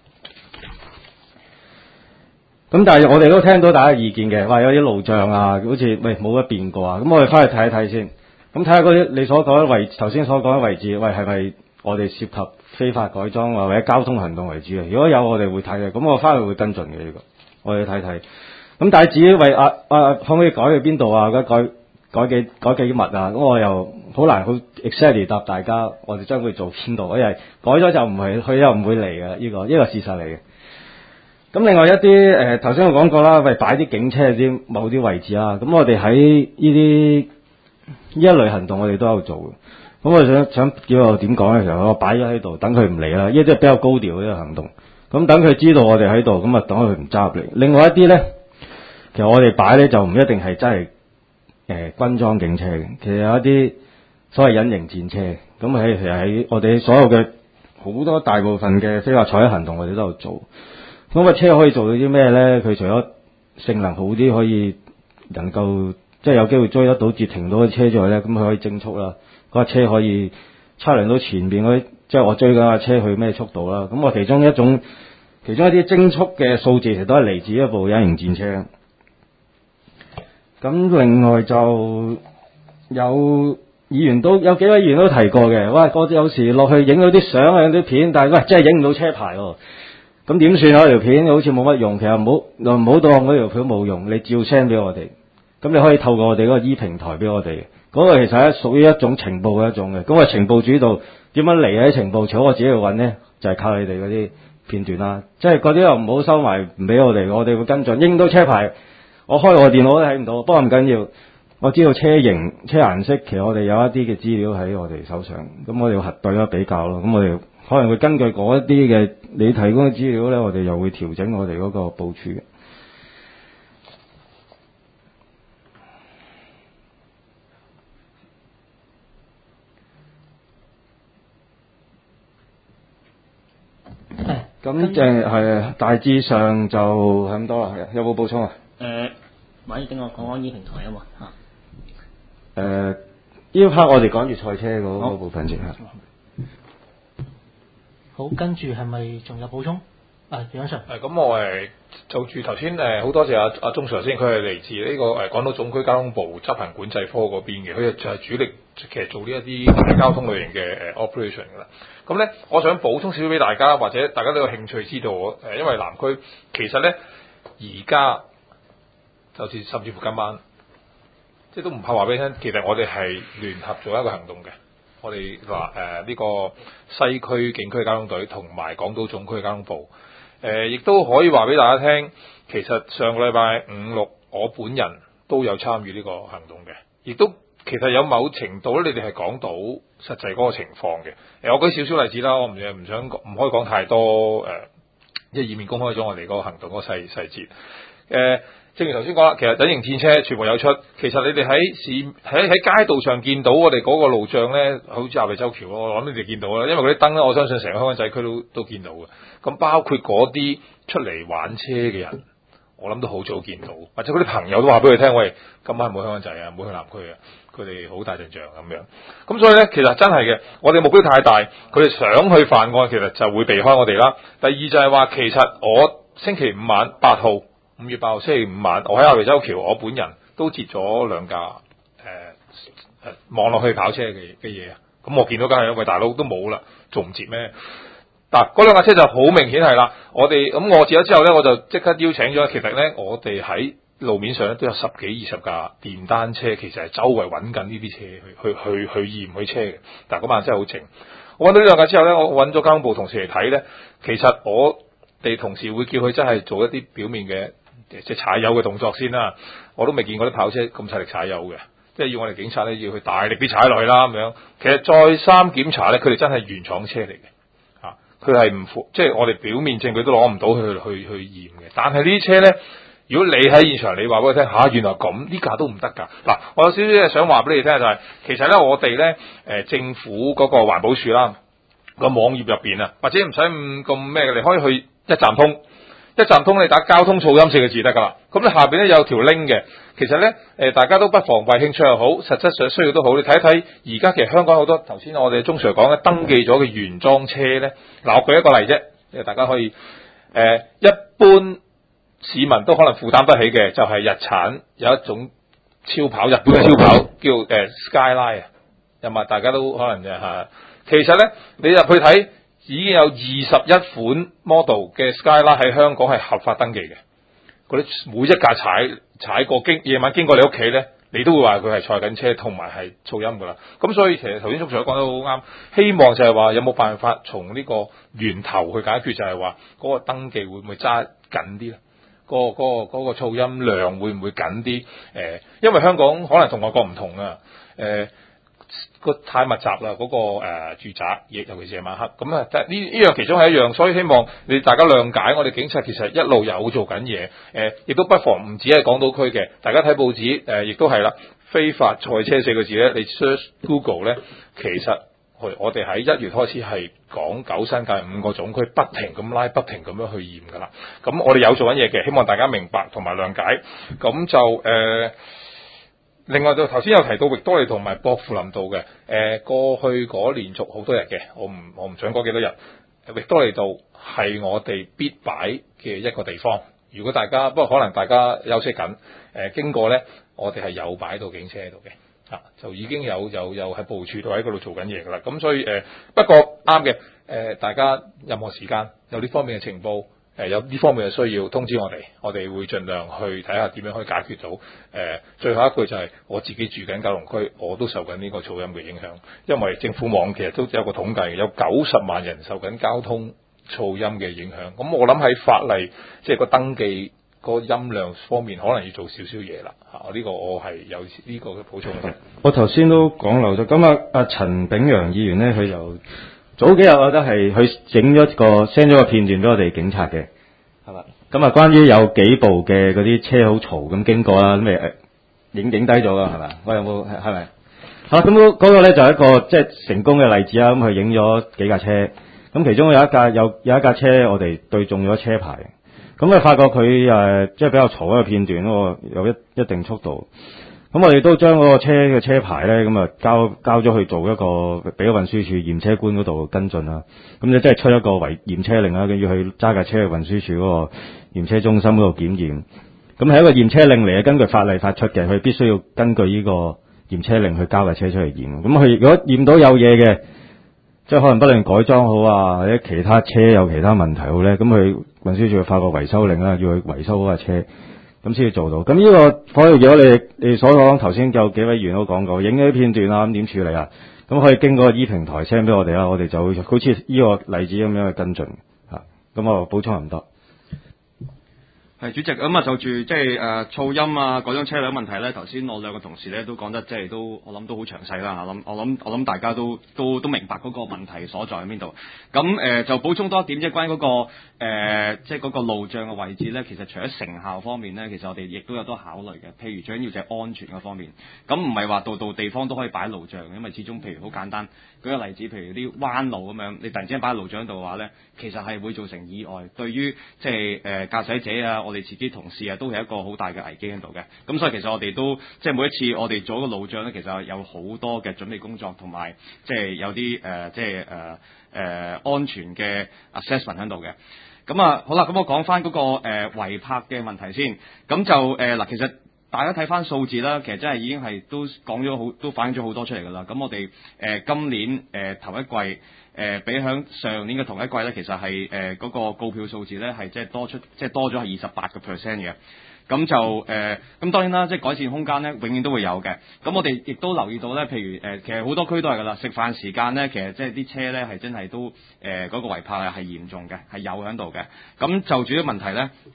咁但係我哋都聽到大家意見嘅，話有啲路障啊，好似喂冇得變過啊，咁我哋翻去睇一睇先。咁睇下嗰啲你所講嘅位，頭先所講嘅位置，喂係咪我哋涉及非法改裝或者交通行動為主啊？如果有，我哋會睇嘅。咁我翻去會跟進嘅呢個，我哋睇睇。咁但係至於喂啊啊，可唔可以改去邊度啊？改改改幾改幾密啊？咁我又好難好 exactly 答大家，我哋將會做邊度？因為改咗就唔係，佢又唔會嚟嘅呢個，呢個事實嚟嘅。咁另外一啲誒頭先我講過啦，喂擺啲警車啲某啲位置啊，咁我哋喺呢啲呢一類行動我哋都有做嘅。咁我想想叫我點講咧？其實我擺咗喺度等佢唔嚟啦，呢啲係比較高調嘅呢個行動。咁等佢知道我哋喺度，咁啊等佢唔揸入嚟。另外一啲咧，其實我哋擺咧就唔一定係真係誒、呃、軍裝警車嘅，其實有一啲所謂隱形戰車。咁喺其實喺我哋所有嘅好多大部分嘅非法採行動我哋都有做。咁個車可以做到啲咩咧？佢除咗性能好啲，可以能夠即係有機會追得到截停到嘅車之外咧，咁佢可以增速啦。嗰架車可以測量到前邊嗰啲，即係我追緊架車去咩速度啦。咁我其中一種，其中一啲增速嘅數字，其實都係嚟自一部隱形戰車。咁另外就有議員都有幾位議員都提過嘅，喂，我有時落去影到啲相啊、啲片，但係喂真係影唔到車牌喎。咁點算啊？條片好似冇乜用，其實唔好唔好當嗰條片冇用，你照 send 俾我哋。咁你可以透過我哋嗰個 E 平台俾我哋。嗰個其實係屬於一種情報嘅一種嘅。咁啊情報主導點樣嚟喺情報？除咗我自己去揾呢，就係、是、靠你哋嗰啲片段啦。即係嗰啲又唔好收埋唔俾我哋，我哋會跟進。影到車牌，我開我電腦都睇唔到。不過唔緊要，我知道車型、車顏色，其實我哋有一啲嘅資料喺我哋手上。咁我哋要核對咗比較咯。咁我哋可能會根據嗰一啲嘅你提供嘅資料咧，我哋又會調整我哋嗰個部署嘅。咁即係大致上就係咁多啦。係有冇補充啊？ 誒、呃，或者等我講講呢平台啊嘛嚇。 誒，呢一 part 我哋講住賽車嗰嗰部分先嚇。 好，跟住係咪仲有補充？啊，楊 Sir。誒， 咁我誒就住頭先誒，好多謝阿阿鐘 Sir 先，佢係嚟自呢個誒港島總區交通部執行管制科嗰邊嘅，佢就係主力其實做呢一啲交通類型嘅誒 operation 噶啦。咁咧，我想補充少少俾大家，或者大家都有興趣知道誒，因為南區其實咧而家就似甚至乎今晚，即係都唔怕話俾你聽，其實我哋係聯合做一個行動嘅。我哋話誒呢個西區警區交通隊同埋港島總區交通部，誒、呃、亦都可以話俾大家聽，其實上個禮拜五六我本人都有參與呢個行動嘅，亦都其實有某程度咧，你哋係講到實際嗰個情況嘅。誒、呃，我舉少少例子啦，我唔唔想唔可以講太多誒，即、呃、係以免公開咗我哋嗰個行動嗰個細細節。誒、呃。正如頭先講啦，其實隱形戰車全部有出。其實你哋喺市喺喺街道上見到我哋嗰個路障咧，好似鴨脷洲橋咯，我諗你哋見到啦。因為嗰啲燈咧，我相信成個香港仔區都都見到嘅。咁包括嗰啲出嚟玩車嘅人，我諗都好早見到，或者嗰啲朋友都話俾佢聽，喂，今晚唔好香港仔啊，唔好去南區啊，佢哋好大陣仗咁樣。咁所以咧，其實真係嘅，我哋目標太大，佢哋想去犯案，其實就會避開我哋啦。第二就係話，其實我星期五晚八號。五月八號星期五晚，我喺鴨脷洲橋，我本人都截咗兩架誒誒望落去跑車嘅嘅嘢啊！咁我見到梗係，喂大佬都冇啦，仲唔截咩？嗱，嗰兩架車就好明顯係啦。我哋咁我截咗之後咧，我就即刻邀請咗。其實咧，我哋喺路面上咧都有十幾二十架電單車，其實係周圍揾緊呢啲車去去去去驗佢車嘅。但係嗰晚真係好靜。我揾到呢兩架之後咧，我揾咗交通部同事嚟睇咧，其實我哋同事會叫佢真係做一啲表面嘅。即係踩油嘅動作先啦，我都未見過啲跑車咁細力踩油嘅，即係要我哋警察咧要去大力啲踩落去啦咁樣。其實再三檢查咧，佢哋真係原廠車嚟嘅，嚇、啊。 佢係唔符，即係我哋表面證據都攞唔到去去去驗嘅。但係呢啲車咧，如果你喺現場，你話俾我聽嚇，原來咁呢架都唔得㗎。嗱，我有少少嘢想話俾你聽就係、是，其實咧我哋咧誒政府嗰個環保署啦個網頁入邊啊，或者唔使咁咁咩嘅，你可以去一站通。一站通你打交通噪音四個字得㗎啦，咁你下邊咧有條 link 嘅，其實咧誒大家都不妨為興趣又好，實質上需要都好，你睇一睇而家其實香港好多頭先我哋鐘 Sir 講嘅登記咗嘅原裝車咧，嗱我舉一個例啫，因為大家可以誒、呃、一般市民都可能負擔得起嘅，就係、是、日產有一種超跑，日本嘅超跑叫誒、呃、Skyline 啊，有冇大家都可能就係，其實咧你入去睇。已經有二十一款 model 嘅 Skyline 喺香港係合法登記嘅，嗰啲每一架踩踩過經夜晚經過你屋企咧，你都會話佢係賽緊車同埋係噪音㗎啦。咁所以其實頭先鐘 Sir 講得好啱，希望就係話有冇辦法從呢個源頭去解決，就係話嗰個登記會唔會揸緊啲咧？嗰、嗰個嗰、嗰個噪音量會唔會緊啲？誒、呃，因為香港可能同外國唔同啊，誒、呃。個太密集啦，嗰、那個誒、呃、住宅，亦尤其是夜晚黑，咁啊，呢呢樣其中係一樣，所以希望你大家諒解，我哋警察其實一路有做緊嘢，誒、呃，亦都不妨唔止係港島區嘅，大家睇報紙，誒、呃，亦都係啦，非法賽車四個字咧，你 search Google 咧，其實我哋喺一月開始係講九新界五個總區，不停咁拉，不停咁樣去驗噶啦，咁我哋有做緊嘢嘅，希望大家明白同埋諒解，咁就誒。呃另外就頭先有提到域多利同埋薄扶林道嘅，誒、呃、過去嗰連續好多日嘅，我唔我唔想講幾多日。域多利道係我哋必擺嘅一個地方。如果大家不過可能大家休息緊，誒、呃、經過咧，我哋係有擺到警車喺度嘅，啊就已經有有有喺部署度喺嗰度做緊嘢噶啦。咁所以誒、呃、不過啱嘅，誒、呃、大家任何時間有呢方面嘅情報。誒、呃、有呢方面嘅需要通知我哋，我哋會盡量去睇下點樣可以解決到。誒、呃、最後一句就係、是、我自己住緊九龍區，我都受緊呢個噪音嘅影響，因為政府網其實都有個統計，有九十萬人受緊交通噪音嘅影響。咁我諗喺法例即係個登記個音量方面，可能要做少少嘢啦。嚇、啊，呢、這個我係有呢個嘅補充嘅。 我頭先都講漏咗，咁啊阿陳炳陽議員咧，佢就。早幾日我覺得係佢整咗個 send 咗個片段俾我哋警察嘅，係嘛？咁啊，關於有幾部嘅嗰啲車好嘈咁經過啦，咁誒影影低咗㗎，係咪？我有冇係咪？好啦，咁嗰嗰個咧就係一個即係成功嘅例子啦。咁佢影咗幾架車，咁其中有一架有有一架車我哋對中咗車牌，咁佢發覺佢誒即係比較嘈一個片段嗰個有一一定速度。咁我哋都將嗰個車嘅車牌咧，咁啊交交咗去做一個俾運輸署驗車官嗰度跟進啦。咁就即係出一個違驗車令啦，跟住去揸架車去運輸署嗰個驗車中心嗰度檢驗。咁係一個驗車令嚟嘅，根據法例發出嘅，佢必須要根據呢個驗車令去交架車出嚟驗。咁佢如果驗到有嘢嘅，即係可能不論改裝好啊，或者其他車有其他問題好咧，咁佢運輸署會發個維修令啦，要去維修嗰架車。咁先至做到。咁呢個可以，如果你你所講頭先有幾位議員都講過，影咗啲片段啊，咁點處理啊？咁可以經過 E 平台 send 俾我哋啦，我哋就會好似呢個例子咁樣去跟進嚇。咁我補充唔多。 係主席，咁啊就住即係誒噪音啊，改裝車輛問題咧，頭先我兩個同事咧都講得即係都我諗都好詳細啦。我諗我諗我諗大家都都都明白嗰個問題所在喺邊度。咁誒、呃、就補充多一點，即係關於嗰、嗰個誒即係嗰個路障嘅位置咧，其實除咗成效方面咧，其實我哋亦都有多考慮嘅。譬如最緊要就係安全嗰方面。咁唔係話度度地方都可以擺路障，因為始終譬如好簡單，舉個例子，譬如啲彎路咁樣，你突然之間擺路障喺度嘅話咧，其實係會造成意外，對於即係誒駕駛者啊，我哋自己同事啊，都係一個好大嘅危機喺度嘅。咁所以其實我哋都即係每一次我哋做一個路障咧，其實有好多嘅準備工作，同埋即係有啲誒、呃、即係誒誒安全嘅 assessment 喺度嘅。咁啊好啦，咁我講翻嗰個誒、呃、違泊嘅問題先。咁就誒嗱、呃，其實大家睇翻數字啦，其實真係已經係都講咗好，都反映咗好多出嚟㗎啦。咁我哋誒、呃、今年誒、呃、頭一季。誒、呃、比響上年嘅同一季咧，其實係誒嗰個告票數字咧係即係多出，即係多咗係二十八個 percent 嘅。咁就誒，咁、呃、當然啦，即係改善空間咧，永遠都會有嘅。咁我哋亦都留意到咧，譬如誒、呃，其實好多區都係噶啦，食飯時間咧，其實即係啲車咧係真係都誒嗰、呃那個違泊係嚴重嘅，係有喺度嘅。咁就住啲問題咧。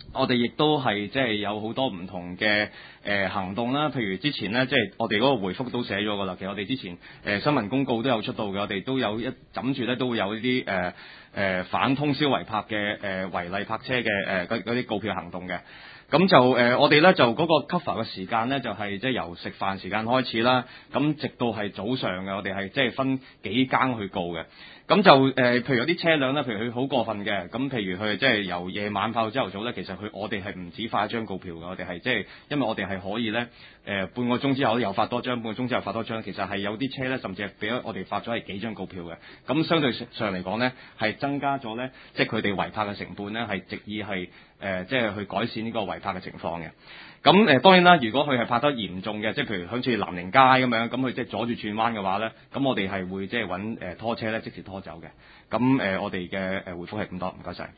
我哋亦都係即係有好多唔同嘅誒、呃、行動啦，譬如之前呢，即係我哋嗰個回覆都寫咗㗎啦。其實我哋之前誒、呃、新聞公告都有出到嘅，我哋都有一枕住咧都會有呢啲誒誒反通宵違泊嘅誒違例泊車嘅誒嗰嗰啲告票行動嘅。咁就誒、呃、我哋咧就嗰個 cover 嘅時間咧就係即係由食飯時間開始啦，咁直到係早上嘅，我哋係即係分幾更去告嘅。咁就誒、呃，譬如有啲車輛咧，譬如佢好過分嘅，咁譬如佢即係由夜晚發到朝頭早咧，其實佢我哋係唔止發一張告票嘅，我哋係即係因為我哋係可以咧誒、呃、半個鐘之後又發多張，半個鐘之後發多張，其實係有啲車咧，甚至係俾我哋發咗係幾張告票嘅。咁相對上嚟講咧，係增加咗咧，即係佢哋違泊嘅成本咧，係直意係誒即係去改善呢個違泊嘅情況嘅。咁誒、呃、當然啦，如果佢係泊得嚴重嘅，即係譬如好似南寧街咁樣，咁佢即係阻住轉彎嘅話咧，咁我哋係會即係揾誒拖車咧即時拖走嘅。咁誒、呃、我哋嘅誒回覆係咁多，唔該晒。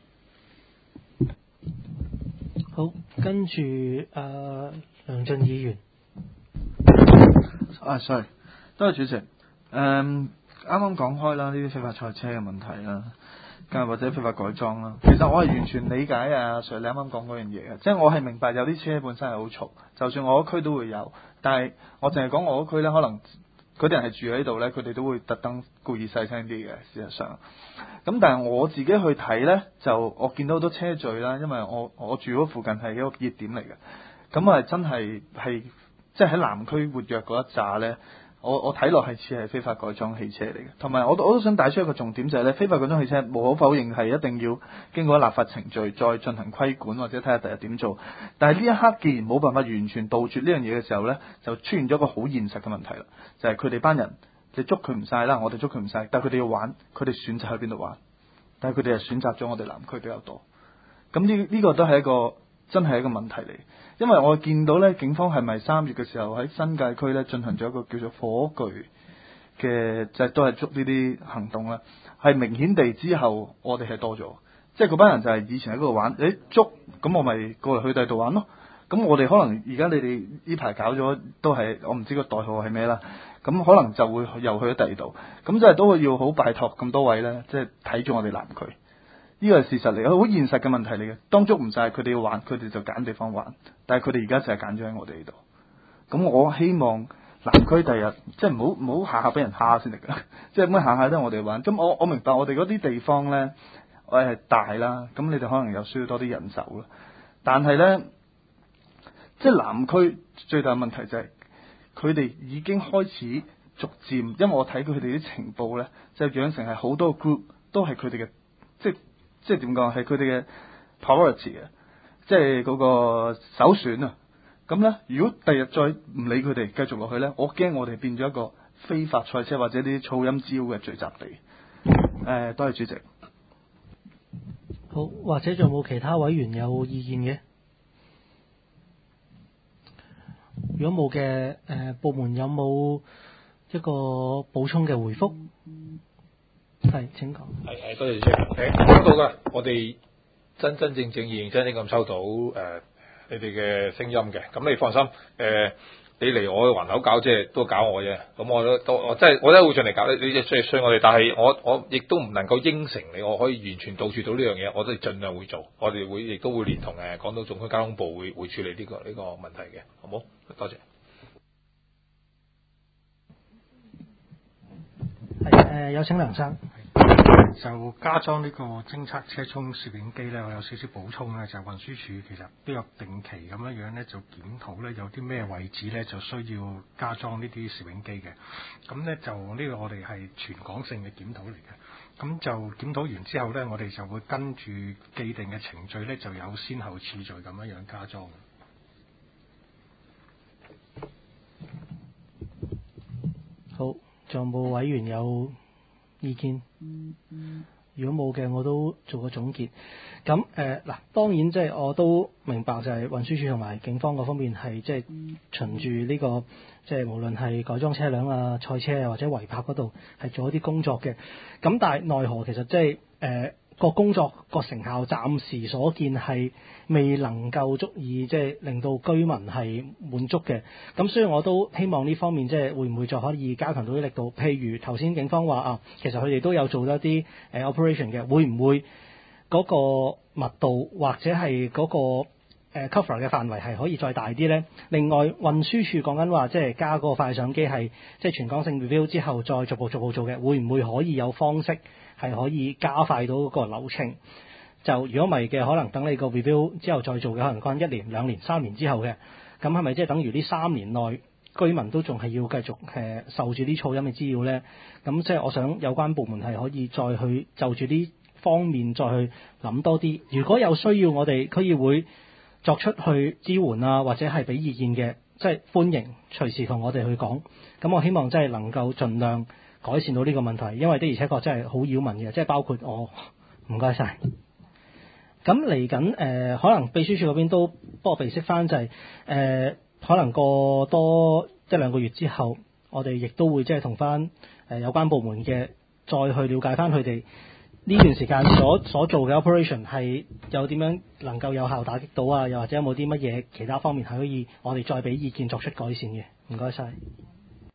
好，跟住誒、呃、梁進議員。 啊，sorry，多謝主席。誒、嗯，啱啱講開啦，呢啲非法賽車嘅問題啦。或者非法改裝啦，其實我係完全理解啊 Sir 你啱啱講嗰樣嘢嘅，即係我係明白有啲車本身係好嘈，就算我嗰區都會有，但係我淨係講我嗰區呢，可能嗰啲人係住喺度呢，佢哋都會特登故意細聲啲嘅，事實上。咁但係我自己去睇呢，就我見到好多車聚啦，因為我我住嗰附近係一個熱點嚟嘅，咁啊真係係即係喺南區活躍嗰一紮呢。我我睇落係似係非法改裝汽車嚟嘅，同埋我我都想帶出一個重點就係咧，非法改裝汽車無可否認係一定要經過立法程序再進行規管或者睇下第日點做。但係呢一刻既然冇辦法完全杜絕呢樣嘢嘅時候呢，就出現咗一個好現實嘅問題啦，就係佢哋班人你捉佢唔晒啦，我哋捉佢唔晒，但係佢哋要玩，佢哋選擇去邊度玩，但係佢哋係選擇咗我哋南區比較多。咁呢呢個都係一個真係一個問題嚟。因為我見到咧，警方係咪三月嘅時候喺新界區咧進行咗一個叫做火炬嘅，即係都係捉呢啲行動啦。係明顯地之後，我哋係多咗，即係嗰班人就係以前喺嗰度玩，誒捉咁我咪過嚟去第二度玩咯。咁我哋可能而家你哋呢排搞咗都係我唔知個代號係咩啦。咁可能就會又去咗第二度。咁即係都會要好拜託咁多位咧，即係睇住我哋南區。呢個係事實嚟嘅，好現實嘅問題嚟嘅。當捉唔晒，佢哋要玩，佢哋就揀地方玩。但係佢哋而家就係揀咗喺我哋呢度。咁我希望南區第日即係唔好唔好下下俾人蝦先得㗎，即係咁樣下下都係我哋玩。咁我我明白我哋嗰啲地方咧，我係大啦，咁你哋可能又需要多啲人手啦。但係咧，即係南區最大問題就係佢哋已經開始逐漸，因為我睇佢哋啲情報咧，就養成係好多 group 都係佢哋嘅，即係。即係點講係佢哋嘅 priority 嘅，即係嗰個首選啊！咁咧，如果第日再唔理佢哋繼續落去咧，我驚我哋變咗一個非法賽車或者啲噪音招嘅聚集地。誒、呃，多謝主席。 好，或者仲有冇其他委員有意見嘅？如果冇嘅，誒、呃、部門有冇一個補充嘅回覆？係，請講。 係係，多謝主席。誒，收到㗎，我哋真真正正認認真真咁收到誒、呃、你哋嘅聲音嘅。咁你放心，誒、呃、你嚟我嘅環口搞，即係都搞我啫。咁我都都我真係我真係會盡力搞。你你衰衰我哋，但係我我亦都唔能夠應承你，我可以完全杜絕到呢樣嘢。我都盡量會做。我哋會亦都會連同誒港島總區交通部會會處理呢、呢個呢、呢個問題嘅，好冇？多謝。 係誒、呃，有請梁生。 就加裝呢個偵測車窗攝影機呢，我有少少補充呢，就運輸署其實都有定期咁樣樣呢，就檢討呢，有啲咩位置呢，就需要加裝呢啲攝影機嘅。咁呢，就呢個我哋係全港性嘅檢討嚟嘅。咁就檢討完之後呢，我哋就會跟住既定嘅程序呢，就有先後次序咁樣樣加裝。 好，仲有冇委員有意見？如果冇嘅，我都做個總結。咁誒嗱，當然即係我都明白，就係運輸署同埋警方嗰方面係即係循住呢個即係無論係改裝車輛啊、賽車啊或者違泊嗰度係做一啲工作嘅。咁但係奈何其實即係誒個工作個成效暫時所見係未能夠足以即係令到居民係滿足嘅。咁所以我都希望呢方面即係會唔會再可以加強到啲力度？譬如頭先警方話啊，其實佢哋都有做咗一啲誒 operation 嘅，會唔會嗰個密度或者係嗰個誒 cover 嘅範圍係可以再大啲咧。另外運輸署講緊話，即係加嗰個快上機係即係全港性 review 之後再逐步逐步做嘅，會唔會可以有方式係可以加快到嗰個流程？就如果唔係嘅，可能等你個 review 之後再做嘅，可能講一年、兩年、三年之後嘅，咁係咪即係等於呢三年內居民都仲係要繼續誒受住啲噪音嘅滋擾咧？咁即係我想有關部門係可以再去就住呢方面再去諗多啲。如果有需要，我哋區議會作出去支援啊，或者係俾意見嘅，即係歡迎隨時同我哋去講。咁我希望真係能夠盡量改善到呢個問題，因為的而且確真係好擾民嘅，即係包括我。唔該晒。咁嚟緊誒，可能秘書處嗰邊都幫我備識翻，就係、是、誒、呃，可能過多一兩個月之後，我哋亦都會即係同翻誒有關部門嘅再去了解翻佢哋呢段時間所所做嘅 operation 係有點樣能夠有效打擊到啊，又或者有冇啲乜嘢其他方面係可以我哋再俾意見作出改善嘅。唔該晒。